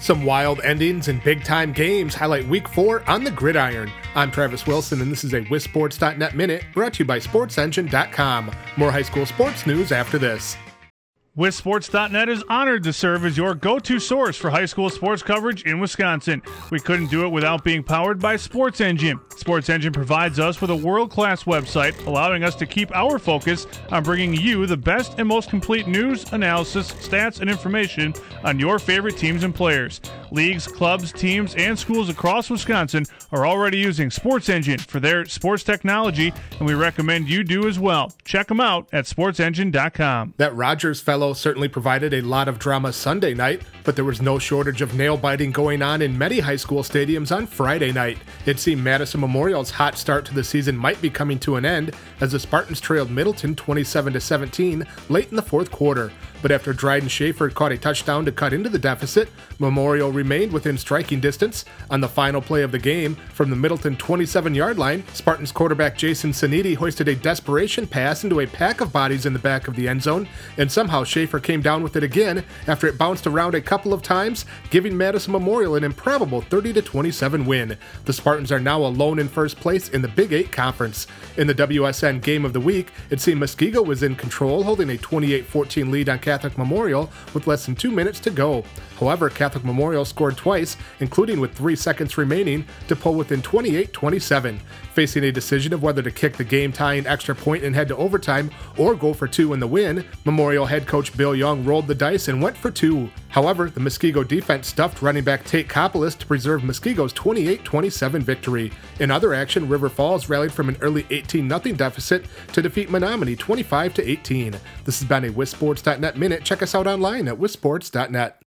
Some wild endings and big-time games highlight Week 4 on the gridiron. I'm Travis Wilson, and this is a WisSports.net Minute brought to you by SportsEngine.com. More high school sports news after this. WisSports.net is honored to serve as your go-to source for high school sports coverage in Wisconsin. We couldn't do it without being powered by Sports Engine. Sports Engine provides us with a world-class website, allowing us to keep our focus on bringing you the best and most complete news, analysis, stats, and information on your favorite teams and players. Leagues, clubs, teams, and schools across Wisconsin are already using Sports Engine for their sports technology, and we recommend you do as well. Check them out at SportsEngine.com. That Rogers fellow certainly provided a lot of drama Sunday night, but there was no shortage of nail-biting going on in many high school stadiums on Friday night. It seemed Madison Memorial's hot start to the season might be coming to an end as the Spartans trailed Middleton 27-17 late in the fourth quarter. But after Dryden Schaefer caught a touchdown to cut into the deficit, Memorial remained within striking distance. On the final play of the game, from the Middleton 27-yard line, Spartans quarterback Jason Saniti hoisted a desperation pass into a pack of bodies in the back of the end zone, and somehow Schaefer came down with it again after it bounced around a couple of times, giving Madison Memorial an improbable 30-27 win. The Spartans are now alone in first place in the Big 8 Conference. In the WSN Game of the Week, it seemed Muskego was in control, holding a 28-14 lead on Catholic Memorial with less than 2 minutes to go. However, Catholic Memorial scored twice, including with 3 seconds remaining, to pull within 28-27. Facing a decision of whether to kick the game-tying extra point and head to overtime or go for 2 in the win, Memorial head coach Bill Young rolled the dice and went for 2. However, the Muskego defense stuffed running back Tate Kopolis to preserve Muskego's 28-27 victory. In other action, River Falls rallied from an early 18-0 deficit to defeat Menominee 25-18. This has been a WisSports.net Minute. Check us out online at WisSports.net.